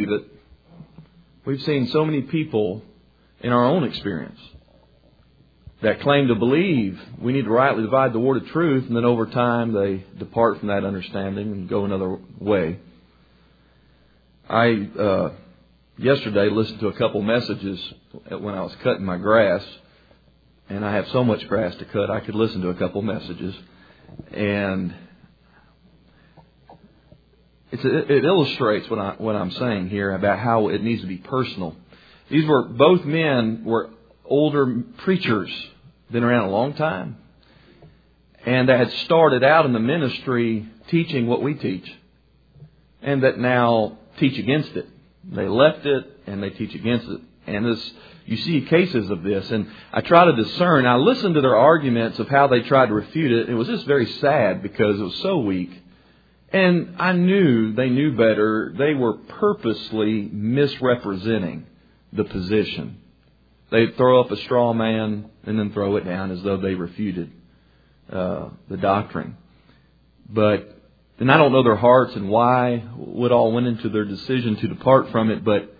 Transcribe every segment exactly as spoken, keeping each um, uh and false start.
believe it, we've seen so many people in our own experience that claim to believe we need to rightly divide the word of truth, and then over time they depart from that understanding and go another way. I uh, yesterday listened to a couple messages when I was cutting my grass, and I have so much grass to cut I could listen to a couple messages, and it's, it illustrates what, I, what I'm saying here about how it needs to be personal. These were both men were older preachers, been around a long time, and that had started out in the ministry teaching what we teach, and that now teach against it. They left it and they teach against it. And this, you see cases of this, and I try to discern. I listened to their arguments of how they tried to refute it. It was just very sad because it was so weak. And I knew they knew better. They were purposely misrepresenting the position. They'd throw up a straw man and then throw it down as though they refuted uh, the doctrine. But, and I don't know their hearts and why, what all went into their decision to depart from it. But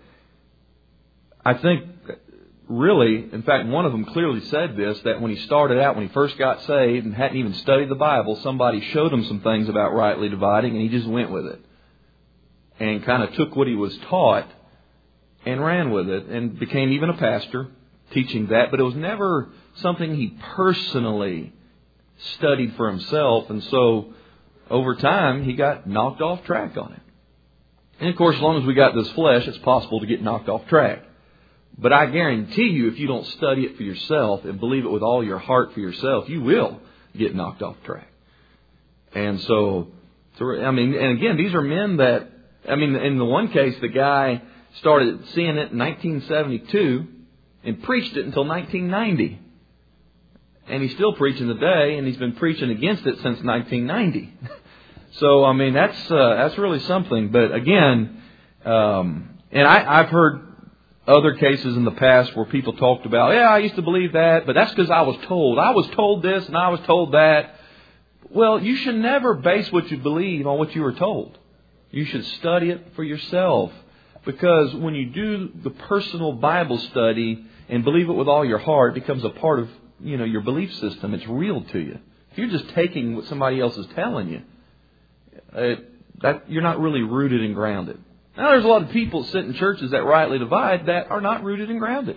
I think really, in fact, one of them clearly said this, that when he started out, when he first got saved and hadn't even studied the Bible, somebody showed him some things about rightly dividing and he just went with it. And kind of took what he was taught and ran with it and became even a pastor teaching that. But it was never something he personally studied for himself. And so over time, he got knocked off track on it. And of course, as long as we got this flesh, it's possible to get knocked off track. But I guarantee you, if you don't study it for yourself and believe it with all your heart for yourself, you will get knocked off track. And so, I mean, and again, these are men that, I mean, in the one case, the guy started seeing it in nineteen seventy-two and preached it until nineteen ninety. And he's still preaching today, and he's been preaching against it since nineteen ninety. So, I mean, that's uh, that's really something. But again, um, and I, I've heard other cases in the past where people talked about, yeah, I used to believe that, but that's because I was told. I was told this and I was told that. Well, you should never base what you believe on what you were told. You should study it for yourself. Because when you do the personal Bible study and believe it with all your heart, it becomes a part of, you know, your belief system. It's real to you. If you're just taking what somebody else is telling you, it, that you're not really rooted and grounded. Now, there's a lot of people sit in churches that rightly divide that are not rooted and grounded.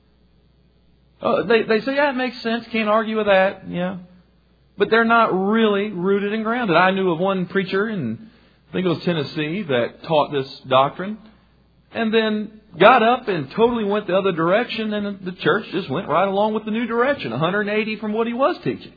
Uh, they, they say, yeah, it makes sense. Can't argue with that. Yeah. But they're not really rooted and grounded. I knew of one preacher in, I think it was Tennessee, that taught this doctrine and then got up and totally went the other direction, and the church just went right along with the new direction, one hundred eighty from what he was teaching.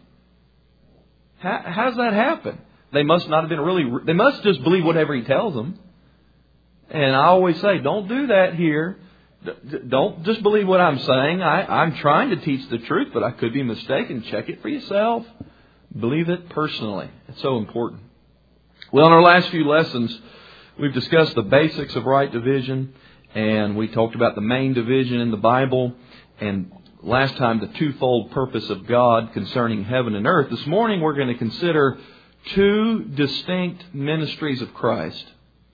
How, how does that happen? They must not have been really, they must just believe whatever he tells them. And I always say, don't do that here. Don't just believe what I'm saying. I, I'm trying to teach the truth, but I could be mistaken. Check it for yourself. Believe it personally. It's so important. Well, in our last few lessons, we've discussed the basics of right division, and we talked about the main division in the Bible, and last time the twofold purpose of God concerning heaven and earth. This morning we're going to consider two distinct ministries of Christ.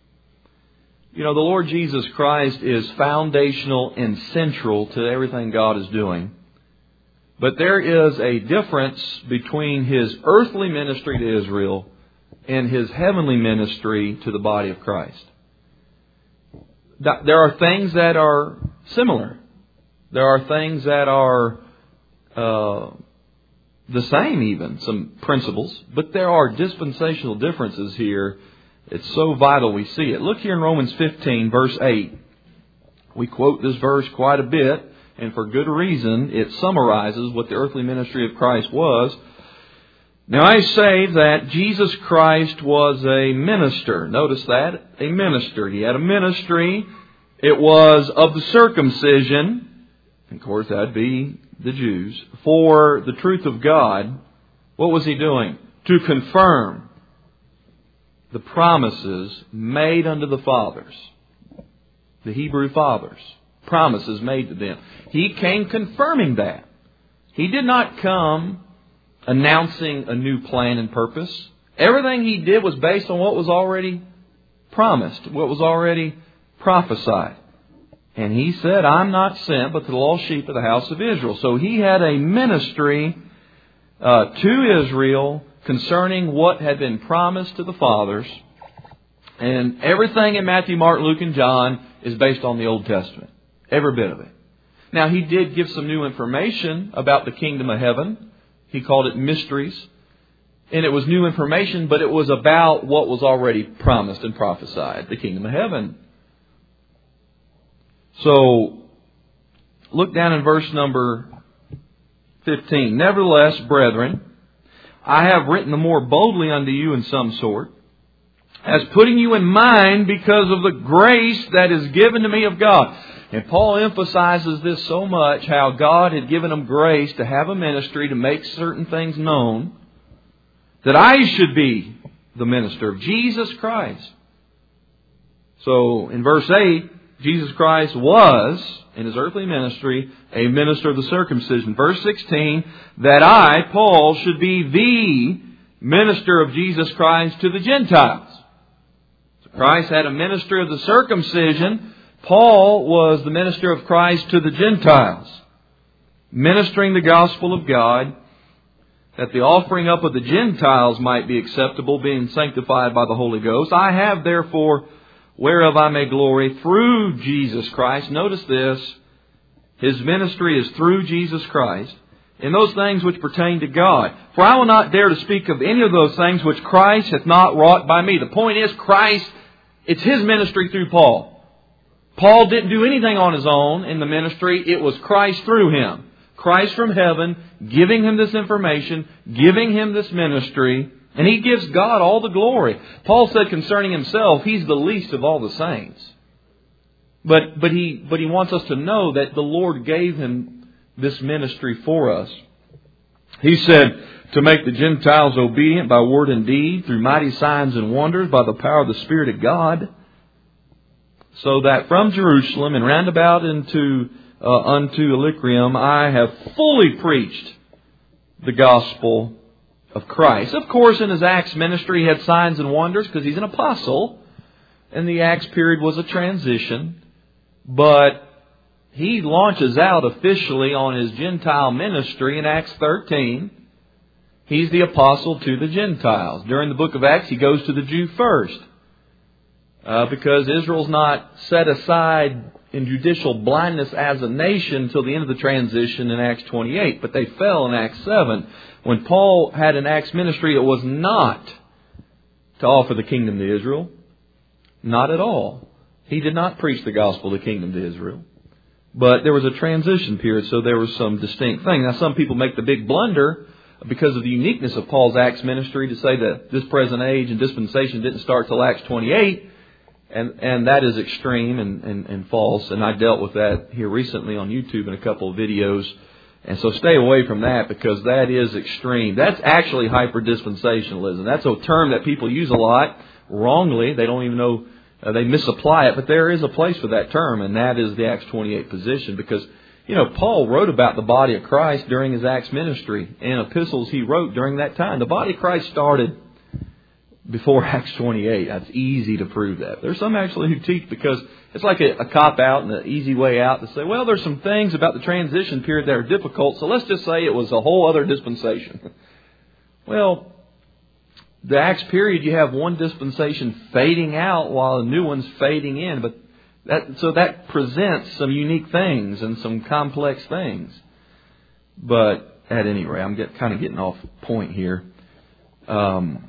You know, the Lord Jesus Christ is foundational and central to everything God is doing. But there is a difference between His earthly ministry to Israel and His heavenly ministry to the body of Christ. There are things that are similar. There are things that are uh, the same even, some principles. But there are dispensational differences here. It's so vital we see it. Look here in Romans fifteen, verse eight. We quote this verse quite a bit, and for good reason. It summarizes what the earthly ministry of Christ was. Now I say that Jesus Christ was a minister. Notice that. A minister. He had a ministry. It was of the circumcision. Of course, that'd be the Jews. For the truth of God. What was He doing? To confirm the promises made unto the fathers. The Hebrew fathers. Promises made to them. He came confirming that. He did not come announcing a new plan and purpose. Everything He did was based on what was already promised, what was already prophesied. And he said, I'm not sent but to the lost sheep of the house of Israel. So he had a ministry uh, to Israel concerning what had been promised to the fathers. And everything in Matthew, Mark, Luke, and John is based on the Old Testament. Every bit of it. Now, he did give some new information about the kingdom of heaven. He called it mysteries. And it was new information, but it was about what was already promised and prophesied, the kingdom of heaven. So, look down in verse number fifteen. Nevertheless, brethren, I have written the more boldly unto you in some sort, as putting you in mind because of the grace that is given to me of God. And Paul emphasizes this so much, how God had given him grace to have a ministry to make certain things known, that I should be the minister of Jesus Christ. So, in verse eight, Jesus Christ was, in His earthly ministry, a minister of the circumcision. Verse sixteen, that I, Paul, should be the minister of Jesus Christ to the Gentiles. So Christ had a ministry of the circumcision. Paul was the minister of Christ to the Gentiles, ministering the gospel of God, that the offering up of the Gentiles might be acceptable, being sanctified by the Holy Ghost. I have therefore whereof I may glory through Jesus Christ. Notice this. His ministry is through Jesus Christ, in those things which pertain to God. For I will not dare to speak of any of those things which Christ hath not wrought by me. The point is, Christ, it's His ministry through Paul. Paul didn't do anything on his own in the ministry. It was Christ through him. Christ from heaven giving him this information, giving him this ministry. And he gives God all the glory. Paul said concerning himself, he's the least of all the saints. But but he but he wants us to know that the Lord gave him this ministry for us. He said, to make the Gentiles obedient by word and deed, through mighty signs and wonders, by the power of the Spirit of God, so that from Jerusalem and round about into uh, unto Illyricum I have fully preached the gospel of Christ. Of course, in his Acts ministry, he had signs and wonders because he's an apostle. And the Acts period was a transition. But he launches out officially on his Gentile ministry in Acts thirteen. He's the apostle to the Gentiles. During the book of Acts, he goes to the Jew first. Uh, because Israel's not set aside in judicial blindness as a nation until the end of the transition in Acts twenty-eight. But they fell in Acts seven. When Paul had an Acts ministry, it was not to offer the kingdom to Israel. Not at all. He did not preach the gospel of the kingdom to Israel. But there was a transition period, so there was some distinct thing. Now, some people make the big blunder because of the uniqueness of Paul's Acts ministry to say that this present age and dispensation didn't start till Acts twenty-eight. And and that is extreme and, and, and false. And I dealt with that here recently on YouTube in a couple of videos. And so stay away from that because that is extreme. That's actually hyper-dispensationalism. That's a term that people use a lot wrongly. They don't even know, uh, they misapply it. But there is a place for that term, and that is the Acts twenty-eight position. Because, you know, Paul wrote about the body of Christ during his Acts ministry and epistles he wrote during that time. The body of Christ started before Acts twenty-eight. That's easy to prove that. There's some actually who teach because it's like a, a cop-out and an easy way out to say, well, there's some things about the transition period that are difficult, so let's just say it was a whole other dispensation. Well, the Acts period, you have one dispensation fading out while a new one's fading in. But that, so that presents some unique things and some complex things. But at any rate, I'm get, kind of getting off point here. Um...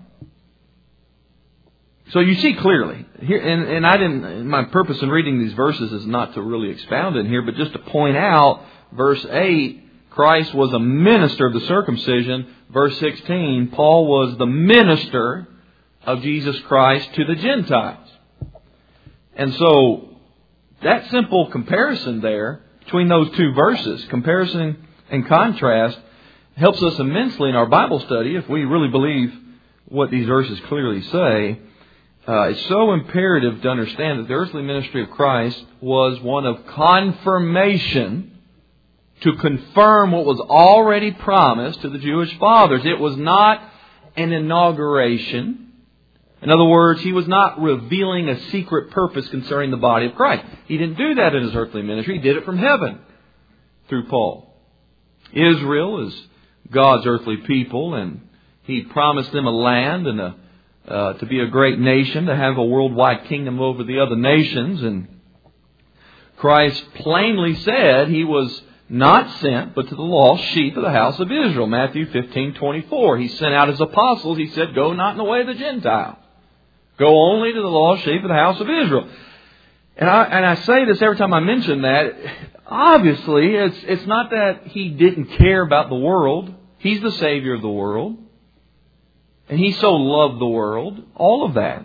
So you see clearly here, and, and I didn't. My purpose in reading these verses is not to really expound in here, but just to point out. Verse eight, Christ was a minister of the circumcision. Verse sixteen, Paul was the minister of Jesus Christ to the Gentiles. And so that simple comparison there between those two verses, comparison and contrast, helps us immensely in our Bible study if we really believe what these verses clearly say. Uh, it's so imperative to understand that the earthly ministry of Christ was one of confirmation to confirm what was already promised to the Jewish fathers. It was not an inauguration. In other words, he was not revealing a secret purpose concerning the body of Christ. He didn't do that in his earthly ministry. He did it from heaven through Paul. Israel is God's earthly people, and He promised them a land and a, uh, to be a great nation, to have a worldwide kingdom over the other nations. And Christ plainly said He was not sent, but to the lost sheep of the house of Israel. Matthew fifteen twenty-four. He sent out His apostles. He said, go not in the way of the Gentiles. Go only to the lost sheep of the house of Israel. And I, and I say this every time I mention that. Obviously, it's, it's not that He didn't care about the world. He's the Savior of the world. And He so loved the world. All of that.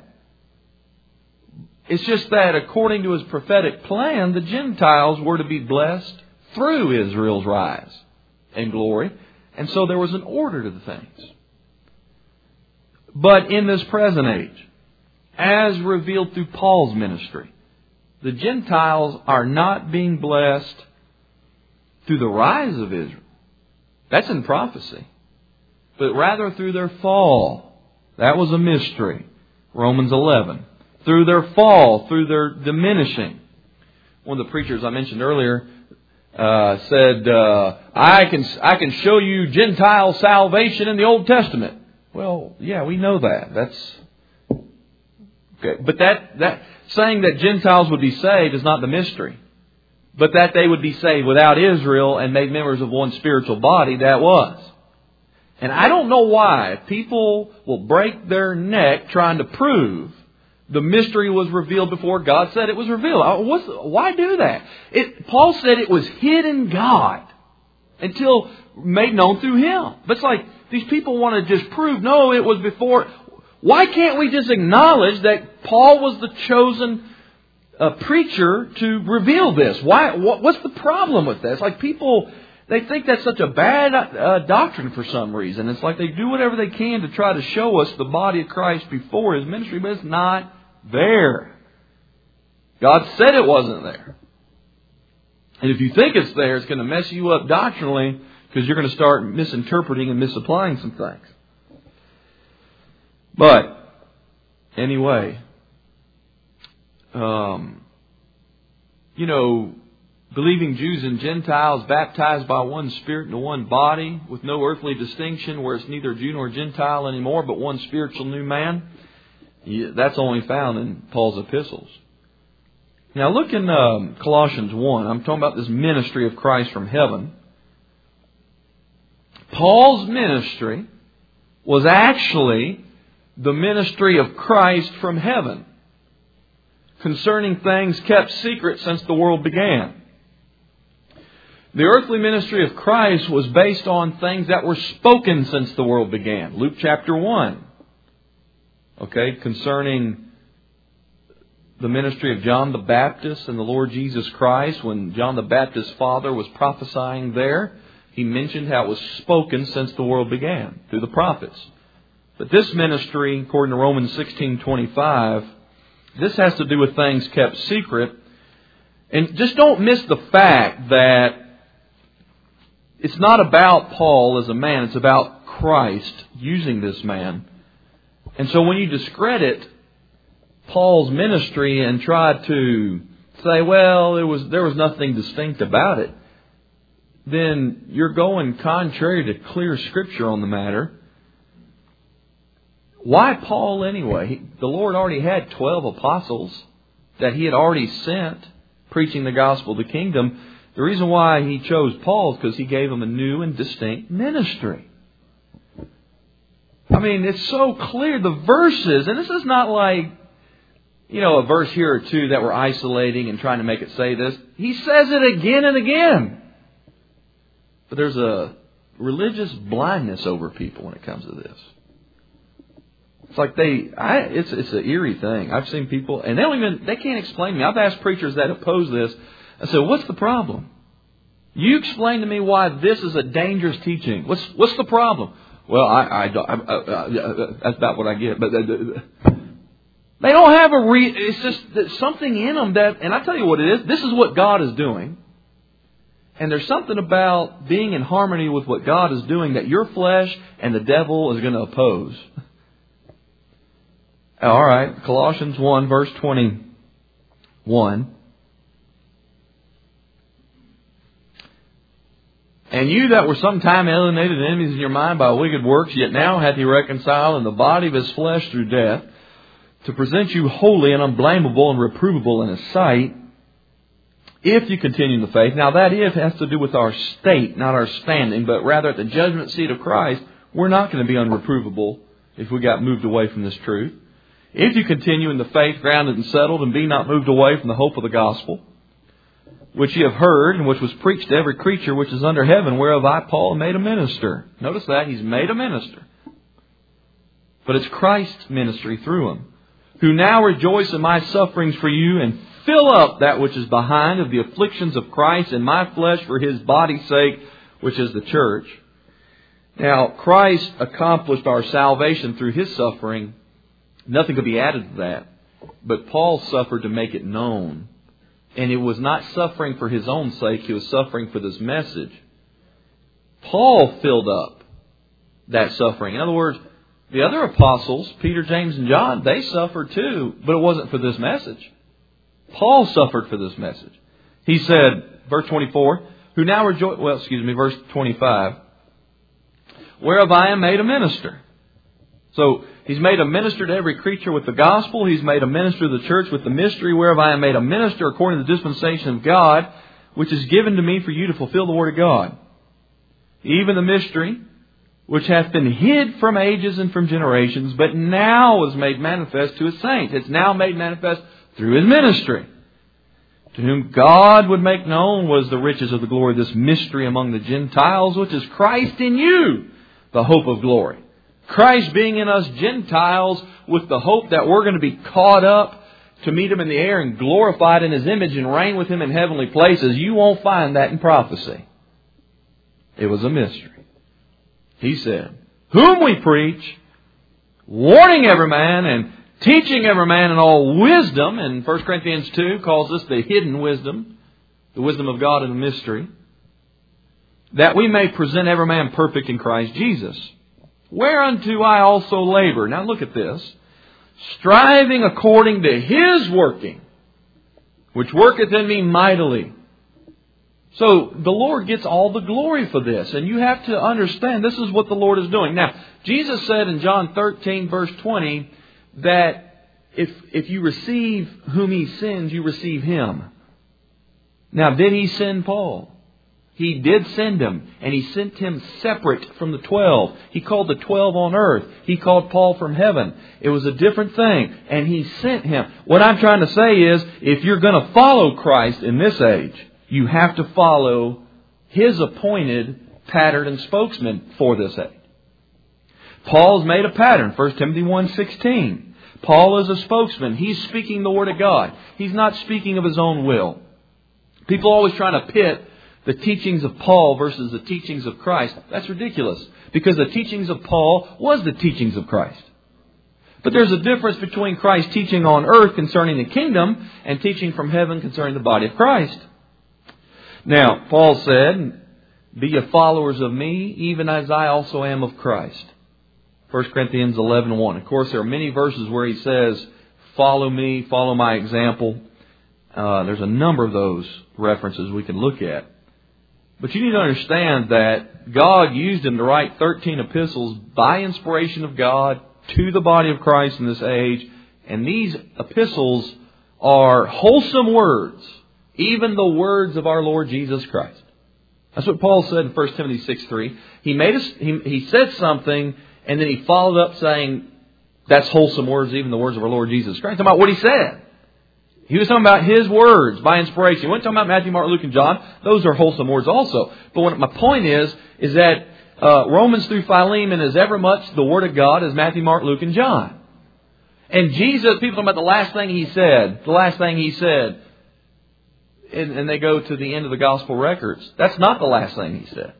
It's just that according to His prophetic plan, the Gentiles were to be blessed through Israel's rise and glory. And so there was an order to the things. But in this present age, as revealed through Paul's ministry, the Gentiles are not being blessed through the rise of Israel. That's in prophecy. But rather through their fall. That was a mystery. Romans eleven. Through their fall, through their diminishing. One of the preachers I mentioned earlier uh, said, uh, I can I can show you Gentile salvation in the Old Testament. Well, yeah, we know that. That's okay. But that that saying that Gentiles would be saved is not the mystery. But that they would be saved without Israel and made members of one spiritual body, that was. And I don't know why people will break their neck trying to prove the mystery was revealed before God said it was revealed. What's, why do that? It, Paul said it was hid in God until made known through Him. But it's like these people want to just prove, no, it was before. Why can't we just acknowledge that Paul was the chosen uh, preacher to reveal this? Why? What, what's the problem with this? Like people, they think that's such a bad uh, doctrine for some reason. It's like they do whatever they can to try to show us the body of Christ before His ministry, but it's not there. God said it wasn't there. And if you think it's there, it's going to mess you up doctrinally because you're going to start misinterpreting and misapplying some things. But, anyway, um, you know, believing Jews and Gentiles baptized by one Spirit into one body with no earthly distinction where it's neither Jew nor Gentile anymore but one spiritual new man, that's only found in Paul's epistles. Now look in um, Colossians one. I'm talking about this ministry of Christ from heaven. Paul's ministry was actually the ministry of Christ from heaven concerning things kept secret since the world began. The earthly ministry of Christ was based on things that were spoken since the world began. Luke chapter one. Okay, concerning the ministry of John the Baptist and the Lord Jesus Christ. When John the Baptist's father was prophesying there, he mentioned how it was spoken since the world began through the prophets. But this ministry, according to Romans sixteen twenty-five, this has to do with things kept secret. And just don't miss the fact that it's not about Paul as a man. It's about Christ using this man. And so when you discredit Paul's ministry and try to say, well, there was there was nothing distinct about it, then you're going contrary to clear Scripture on the matter. Why Paul anyway? He, the Lord already had twelve apostles that He had already sent preaching the gospel of the kingdom. The reason why He chose Paul is because He gave him a new and distinct ministry. I mean, it's so clear. The verses, and this is not like, you know, a verse here or two that we're isolating and trying to make it say this. He says it again and again. But there's a religious blindness over people when it comes to this. It's like they, I, it's it's an eerie thing. I've seen people, and they don't even, they can't explain to me. I've asked preachers that oppose this. I said, what's the problem? You explain to me why this is a dangerous teaching. What's what's the problem? Well, I, I, I, I, I that's about what I get. But they don't have a re. It's just there's something in them that, and I tell you what it is. This is what God is doing, and there's something about being in harmony with what God is doing that your flesh and the devil is going to oppose. All right, Colossians one, verse twenty-one. And you that were sometime alienated and enemies in your mind by wicked works, yet now hath he reconciled in the body of his flesh through death, to present you holy and unblameable and reprovable in his sight, if you continue in the faith. Now that if has to do with our state, not our standing, but rather at the judgment seat of Christ, we're not going to be unreprovable if we got moved away from this truth. If you continue in the faith, grounded and settled, and be not moved away from the hope of the gospel, which ye have heard, and which was preached to every creature which is under heaven, whereof I, Paul, am made a minister. Notice that, he's made a minister. But it's Christ's ministry through him, who now rejoice in my sufferings for you, and fill up that which is behind of the afflictions of Christ in my flesh for his body's sake, which is the church. Now, Christ accomplished our salvation through his suffering. Nothing could be added to that. But Paul suffered to make it known. And it was not suffering for his own sake. He was suffering for this message. Paul filled up that suffering. In other words, the other apostles, Peter, James, and John, they suffered too. But it wasn't for this message. Paul suffered for this message. He said, verse twenty-four, who now rejoice, well, excuse me, verse twenty-five, whereof I am made a minister. So, he's made a minister to every creature with the gospel. He's made a minister to the church with the mystery, whereof I am made a minister according to the dispensation of God, which is given to me for you to fulfill the word of God. Even the mystery, which hath been hid from ages and from generations, but now is made manifest to his saints. It's now made manifest through his ministry. To whom God would make known was the riches of the glory of this mystery among the Gentiles, which is Christ in you, the hope of glory. Christ being in us Gentiles with the hope that we're going to be caught up to meet him in the air and glorified in his image and reign with him in heavenly places. You won't find that in prophecy. It was a mystery. He said, whom we preach, warning every man and teaching every man in all wisdom, and First Corinthians two calls this the hidden wisdom, the wisdom of God in the mystery, that we may present every man perfect in Christ Jesus. Whereunto I also labor. Now look at this. Striving according to his working, which worketh in me mightily. So the Lord gets all the glory for this. And you have to understand this is what the Lord is doing. Now, Jesus said in John thirteen verse twenty that if, if you receive whom he sends, you receive him. Now, did he send Paul? He did send him, and he sent him separate from the twelve. He called the twelve on earth. He called Paul from heaven. It was a different thing, and he sent him. What I'm trying to say is, if you're going to follow Christ in this age, you have to follow his appointed pattern and spokesman for this age. Paul's made a pattern, First Timothy one sixteen. Paul is a spokesman. He's speaking the Word of God. He's not speaking of his own will. People are always trying to pit the teachings of Paul versus the teachings of Christ. That's ridiculous. Because the teachings of Paul was the teachings of Christ. But there's a difference between Christ teaching on earth concerning the kingdom and teaching from heaven concerning the body of Christ. Now, Paul said, be ye followers of me, even as I also am of Christ. First Corinthians eleven one. Of course, there are many verses where he says, follow me, follow my example. Uh, there's a number of those references we can look at. But you need to understand that God used him to write thirteen epistles by inspiration of God to the body of Christ in this age. And these epistles are wholesome words, even the words of our Lord Jesus Christ. That's what Paul said in First Timothy six three. He made us, he, he said something, and then he followed up saying, that's wholesome words, even the words of our Lord Jesus Christ. Talking about what he said. He was talking about his words by inspiration. He wasn't talking about Matthew, Mark, Luke, and John. Those are wholesome words also. But what my point is, is that uh, Romans through Philemon is ever much the Word of God as Matthew, Mark, Luke, and John. And Jesus, people talk about the last thing he said, the last thing he said, and, and they go to the end of the gospel records. That's not the last thing he said.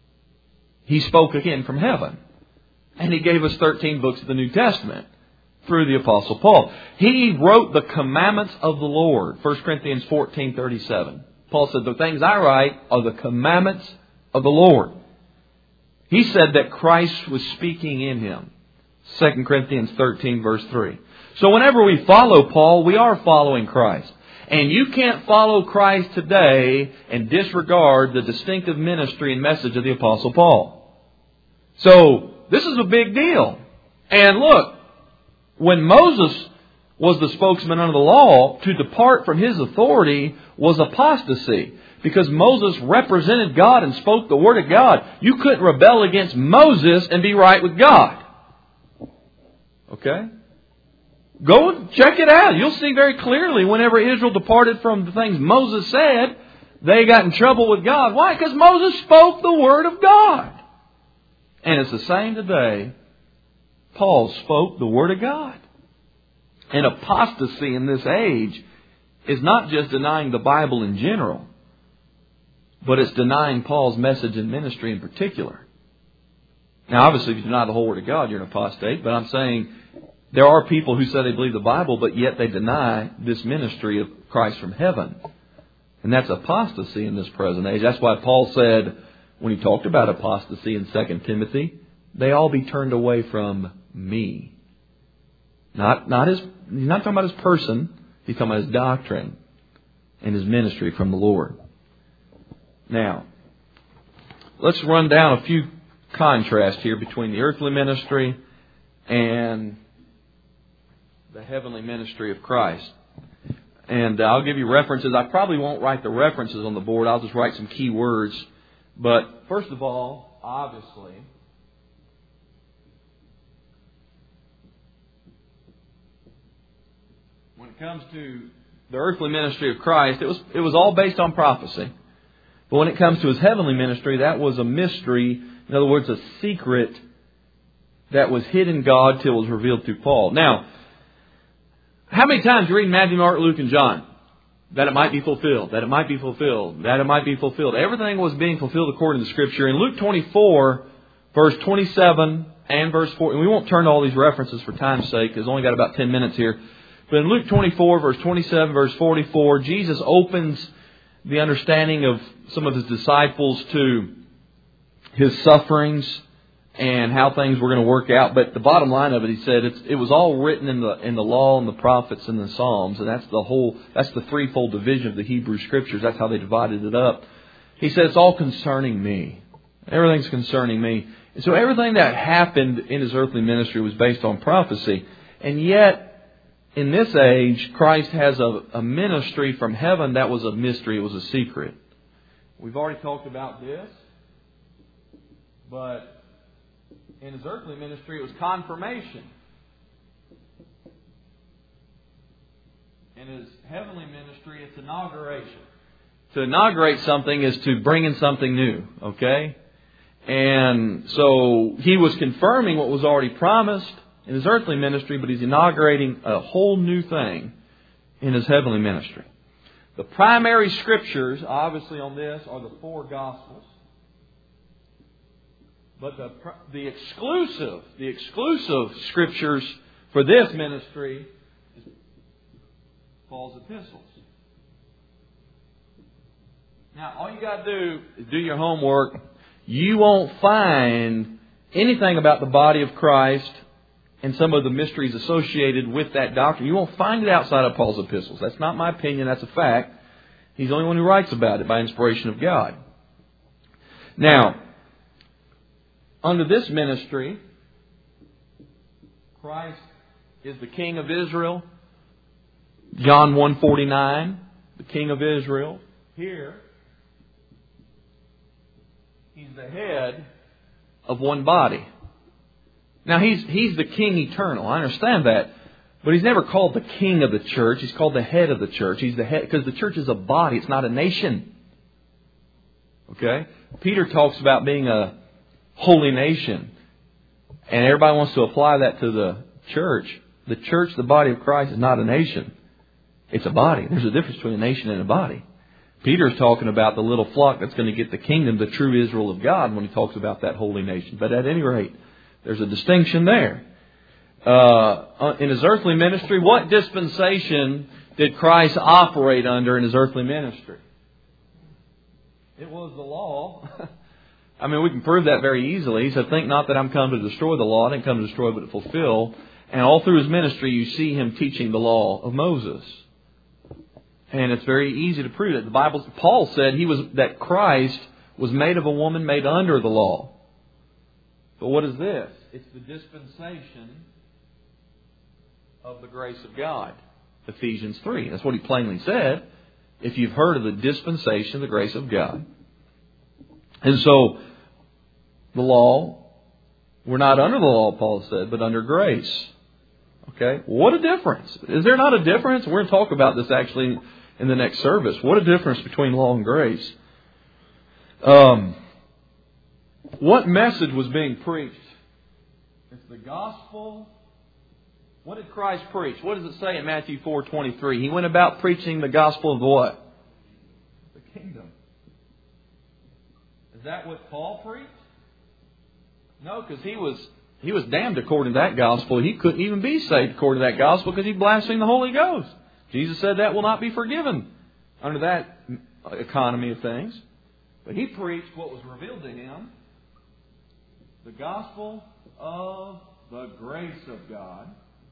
He spoke again from heaven. And he gave us thirteen books of the New Testament through the Apostle Paul. He wrote the commandments of the Lord. First Corinthians fourteen thirty-seven. Paul said, the things I write are the commandments of the Lord. He said that Christ was speaking in him. Second Corinthians thirteen, verse three. So whenever we follow Paul, we are following Christ. And you can't follow Christ today and disregard the distinctive ministry and message of the Apostle Paul. So this is a big deal. And look, when Moses was the spokesman under the law, to depart from his authority was apostasy. Because Moses represented God and spoke the Word of God. You couldn't rebel against Moses and be right with God. Okay? Go check it out. You'll see very clearly whenever Israel departed from the things Moses said, they got in trouble with God. Why? Because Moses spoke the Word of God. And it's the same today. Paul spoke the Word of God. And apostasy in this age is not just denying the Bible in general, but it's denying Paul's message and ministry in particular. Now, obviously, if you deny the whole Word of God, you're an apostate. But I'm saying there are people who say they believe the Bible, but yet they deny this ministry of Christ from heaven. And that's apostasy in this present age. That's why Paul said, when he talked about apostasy in Second Timothy, they all be turned away from me. Not, not his, he's not talking about his person. He's talking about his doctrine and his ministry from the Lord. Now, let's run down a few contrasts here between the earthly ministry and the heavenly ministry of Christ. And I'll give you references. I probably won't write the references on the board. I'll just write some key words. But first of all, obviously, when it comes to the earthly ministry of Christ, it was it was all based on prophecy. But when it comes to His heavenly ministry, that was a mystery. In other words, a secret that was hid in God till it was revealed through Paul. Now, how many times you read Matthew, Mark, Luke, and John? That it might be fulfilled. That it might be fulfilled. That it might be fulfilled. Everything was being fulfilled according to Scripture. In Luke twenty-four, verse twenty-seven and verse four, and we won't turn to all these references for time's sake, because only got about ten minutes here. But in Luke twenty-four, verse twenty-seven, verse forty-four, Jesus opens the understanding of some of His disciples to His sufferings and how things were going to work out. But the bottom line of it, He said, it's, it was all written in the in the law and the prophets and the Psalms. And that's the whole, that's the threefold division of the Hebrew Scriptures. That's how they divided it up. He said, it's all concerning me. Everything's concerning me. And so everything that happened in His earthly ministry was based on prophecy. And yet, in this age, Christ has a, a ministry from heaven that was a mystery. It was a secret. We've already talked about this. But in His earthly ministry, it was confirmation. In His heavenly ministry, it's inauguration. To inaugurate something is to bring in something new. Okay? And so He was confirming what was already promised in His earthly ministry, but He's inaugurating a whole new thing in His heavenly ministry. The primary Scriptures, obviously on this, are the four Gospels. But the the exclusive, the exclusive Scriptures for this ministry is Paul's epistles. Now, all you got to do is do your homework. You won't find anything about the body of Christ and some of the mysteries associated with that doctrine. You won't find it outside of Paul's epistles. That's not my opinion. That's a fact. He's the only one who writes about it by inspiration of God. Now, under this ministry, Christ is the King of Israel. John one forty-nine, the King of Israel. Here, He's the head of one body. Now, He's He's the King eternal. I understand that. But He's never called the King of the church. He's called the head of the church. He's the head because the church is a body. It's not a nation. Okay? Peter talks about being a holy nation. And everybody wants to apply that to the church. The church, the body of Christ, is not a nation. It's a body. There's a difference between a nation and a body. Peter's talking about the little flock that's going to get the kingdom, the true Israel of God, when he talks about that holy nation. But at any rate, there's a distinction there. Uh, in His earthly ministry, what dispensation did Christ operate under in His earthly ministry? It was the law I mean, we can prove that very easily. He said, think not that I'm come to destroy the law. I didn't come to destroy but to fulfill. And all through his ministry, you see him teaching the law of Moses. And it's very easy to prove it. The Bible, Paul said he was that Christ was made of a woman made under the law. But what is this? It's the dispensation of the grace of God. Ephesians three. That's what he plainly said. If you've heard of the dispensation of the grace of God. And so, the law, we're not under the law, Paul said, but under grace. Okay? What a difference. Is there not a difference? We're going to talk about this actually in the next service. What a difference between law and grace. Um, what message was being preached? It's the gospel. What did Christ preach? What does it say in Matthew four twenty-three? He went about preaching the gospel of what? The kingdom. Is that what Paul preached? No, because he was he was damned according to that gospel. He couldn't even be saved according to that gospel because he blasphemed the Holy Ghost. Jesus said that will not be forgiven under that economy of things. But he preached what was revealed to him, the gospel of the grace of God.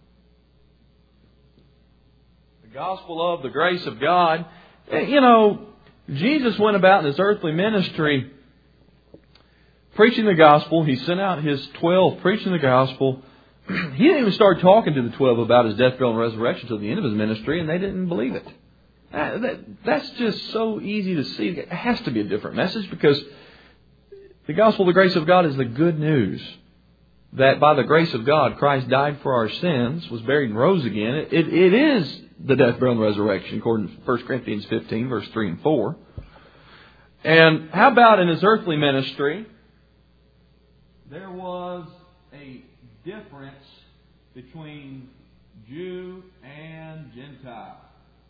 The gospel of the grace of God. You know, Jesus went about in his earthly ministry preaching the gospel. He sent out his twelve preaching the gospel. He didn't even start talking to the twelve about his death, burial, and resurrection until the end of his ministry, and they didn't believe it. That, that, that's just so easy to see. It has to be a different message because the gospel of the grace of God is the good news that by the grace of God, Christ died for our sins, was buried and rose again. It, it, it is the death, burial, and resurrection, according to First Corinthians fifteen, verse three and four. And how about in his earthly ministry, there was a difference between Jew and Gentile.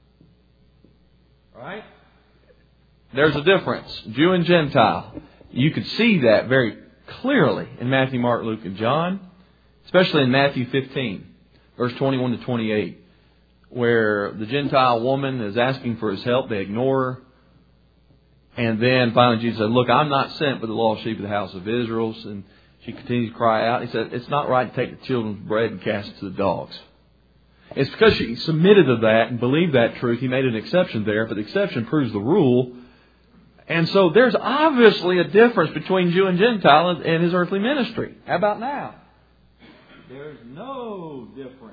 Right? There's a difference. Jew and Gentile. You could see that very clearly in Matthew, Mark, Luke, and John. Especially in Matthew fifteen, verse twenty-one to twenty-eight. Where the Gentile woman is asking for his help. They ignore her. And then finally Jesus said, look, I'm not sent but the lost sheep of the house of Israel. And she continues to cry out. He said, it's not right to take the children's bread and cast it to the dogs. It's because she submitted to that and believed that truth. He made an exception there, but the exception proves the rule. And so there's obviously a difference between Jew and Gentile in his earthly ministry. How about now? There's no difference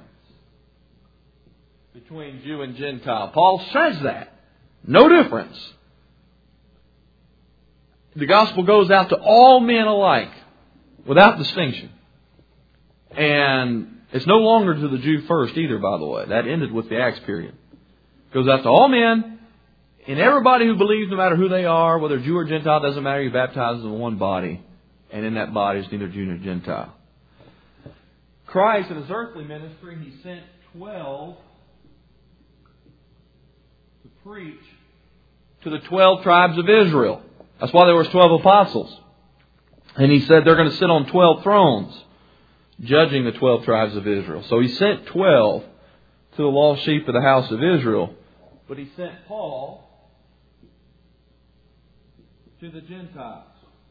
between Jew and Gentile. Paul says that. No difference. The gospel goes out to all men alike, without distinction. And it's no longer to the Jew first either, by the way. That ended with the Acts period. It goes out to all men and everybody who believes, no matter who they are, whether Jew or Gentile, doesn't matter. You're baptized in one body. And in that body is neither Jew nor Gentile. Christ, in his earthly ministry, he sent twelve to preach to the twelve tribes of Israel. That's why there was twelve apostles. And he said they're going to sit on twelve thrones, judging the twelve tribes of Israel. So he sent twelve to the lost sheep of the house of Israel. But he sent Paul to the Gentiles.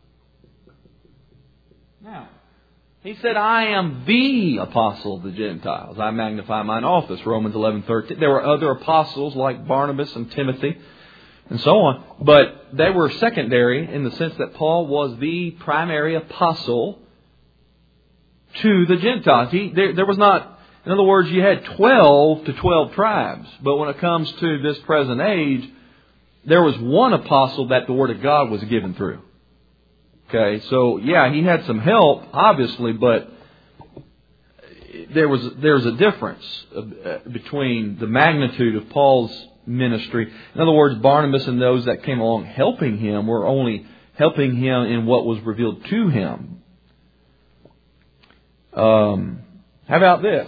Now, he said, I am the apostle of the Gentiles. I magnify mine office. Romans eleven thirteen. There were other apostles like Barnabas and Timothy and so on. But they were secondary in the sense that Paul was the primary apostle to the Gentiles. He, there, there was not, in other words, you had twelve to twelve tribes. But when it comes to this present age, there was one apostle that the Word of God was given through. Okay, so yeah, he had some help, obviously, but there was there's a difference between the magnitude of Paul's ministry. In other words, Barnabas and those that came along helping him were only helping him in what was revealed to him. Um, how about this?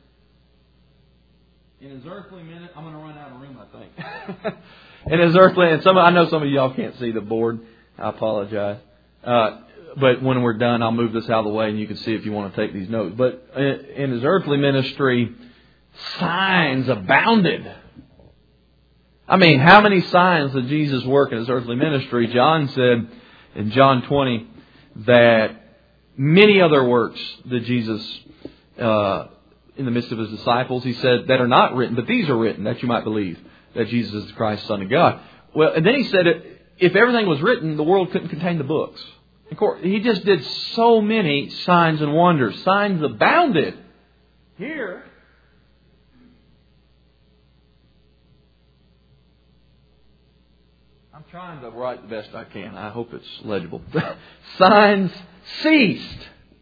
In his earthly minute, I'm going to run out of room, I think. In his earthly, and some I know some of y'all can't see the board. I apologize. Uh, but when we're done, I'll move this out of the way and you can see if you want to take these notes. But in his earthly ministry, signs abounded. I mean, how many signs did Jesus work in his earthly ministry? John said in John twenty that many other works that Jesus, uh, in the midst of His disciples, He said that are not written, but these are written, that you might believe that Jesus is the Christ, Son of God. Well, and then He said, if everything was written, the world couldn't contain the books. Of course, He just did so many signs and wonders. Signs abounded. Here, I'm trying to write the best I can. I hope it's legible. Signs ceased.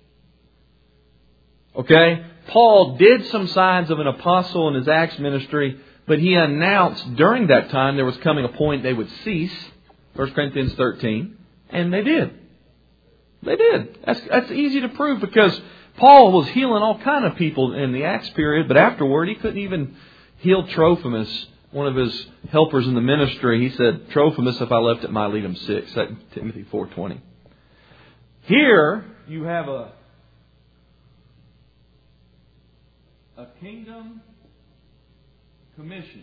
Okay? Paul did some signs of an apostle in his Acts ministry, but he announced during that time there was coming a point they would cease. First Corinthians thirteen. And they did. They did. That's, that's easy to prove because Paul was healing all kind of people in the Acts period, but afterward he couldn't even heal Trophimus, one of his helpers in the ministry. He said, Trophimus, if I left it, might lead him sick. Second Timothy four twenty. Here you have a a kingdom commission.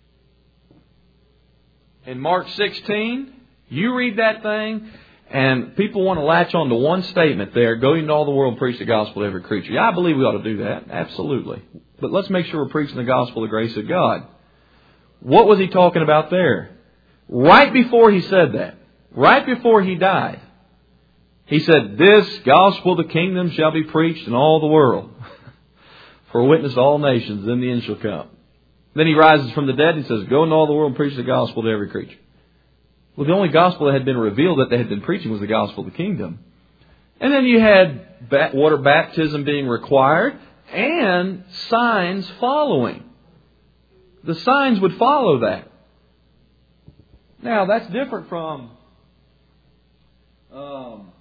In Mark sixteen, you read that thing, and people want to latch on to one statement there, go into all the world and preach the gospel to every creature. Yeah, I believe we ought to do that. Absolutely. But let's make sure we're preaching the gospel of the grace of God. What was He talking about there? Right before He said that, right before He died, He said, this gospel of the kingdom shall be preached in all the world for a witness to all nations, then the end shall come. Then He rises from the dead and says, go into all the world and preach the gospel to every creature. Well, the only gospel that had been revealed that they had been preaching was the gospel of the kingdom. And then you had water baptism being required and signs following. The signs would follow that. Now, that's different from um,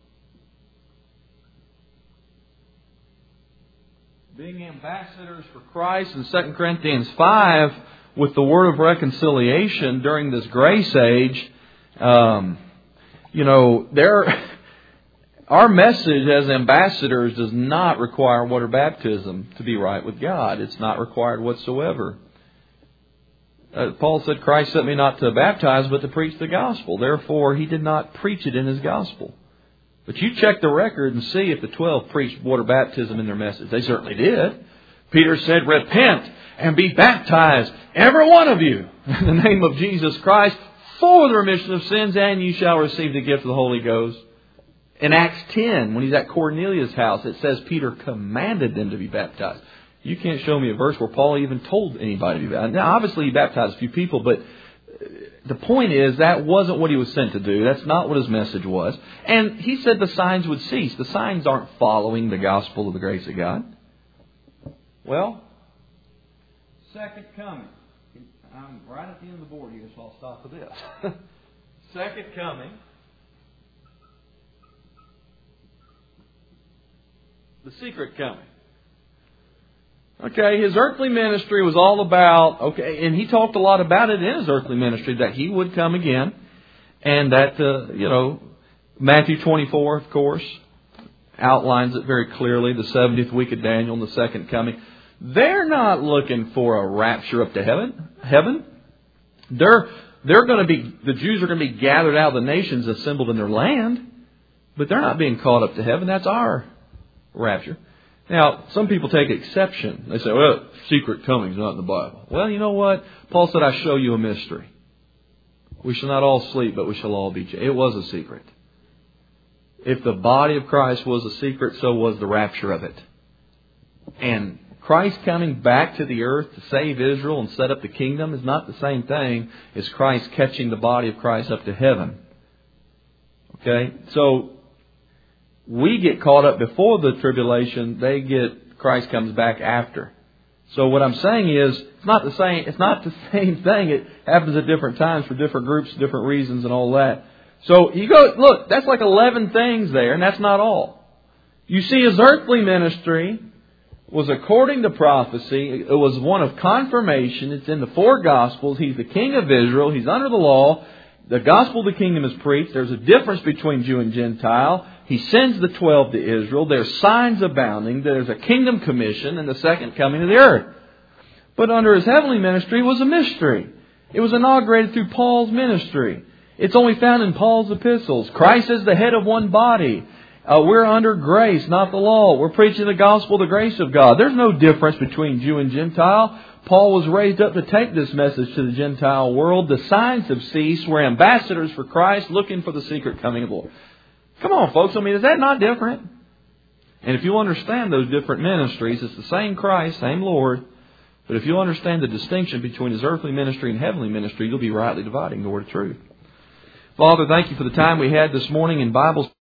being ambassadors for Christ in Second Corinthians five with the word of reconciliation during this grace age. Um, you know, there, our message as ambassadors does not require water baptism to be right with God. It's not required whatsoever. Uh, Paul said, Christ sent me not to baptize, but to preach the gospel. Therefore, He did not preach it in His gospel. But you check the record and see if the twelve preached water baptism in their message. They certainly did. Peter said, repent and be baptized, every one of you, in the name of Jesus Christ, for the remission of sins, and you shall receive the gift of the Holy Ghost. In Acts ten, when he's at Cornelius' house, it says Peter commanded them to be baptized. You can't show me a verse where Paul even told anybody to be baptized. Now, obviously, he baptized a few people, but the point is that wasn't what he was sent to do. That's not what his message was. And he said the signs would cease. The signs aren't following the gospel of the grace of God. Well, second coming. I'm right at the end of the board here, so I'll stop with this. Second coming. The secret coming. Okay, his earthly ministry was all about, okay, and he talked a lot about it in his earthly ministry, that he would come again. And that, uh, you know, Matthew twenty-four, of course, outlines it very clearly, the seventieth week of Daniel and the second coming. They're not looking for a rapture up to heaven. Heaven. They're, they're going to be, the Jews are going to be gathered out of the nations assembled in their land. But they're not being caught up to heaven. That's our rapture. Now, some people take exception. They say, well, secret coming is not in the Bible. Well, you know what? Paul said, I show you a mystery. We shall not all sleep, but we shall all be changed. It was a secret. If the body of Christ was a secret, so was the rapture of it. And Christ coming back to the earth to save Israel and set up the kingdom is not the same thing as Christ catching the body of Christ up to heaven. Okay? So, we get caught up before the tribulation. They get, Christ comes back after. So what I'm saying is, it's not the same, it's not the same thing. It happens at different times for different groups, different reasons and all that. So you go, look, that's like eleven things there, and that's not all. You see, his earthly ministry was according to prophecy. It was one of confirmation. It's in the four Gospels. He's the King of Israel. He's under the law. The gospel of the kingdom is preached. There's a difference between Jew and Gentile. He sends the twelve to Israel. There's signs abounding. There's a kingdom commission and the second coming of the earth. But under his heavenly ministry was a mystery. It was inaugurated through Paul's ministry. It's only found in Paul's epistles. Christ is the head of one body. Uh, we're under grace, not the law. We're preaching the gospel, the grace of God. There's no difference between Jew and Gentile. Paul was raised up to take this message to the Gentile world. The signs have ceased. We're ambassadors for Christ, looking for the secret coming of the Lord. Come on, folks. I mean, is that not different? And if you understand those different ministries, it's the same Christ, same Lord. But if you understand the distinction between His earthly ministry and heavenly ministry, you'll be rightly dividing the word of truth. Father, thank You for the time we had this morning in Bible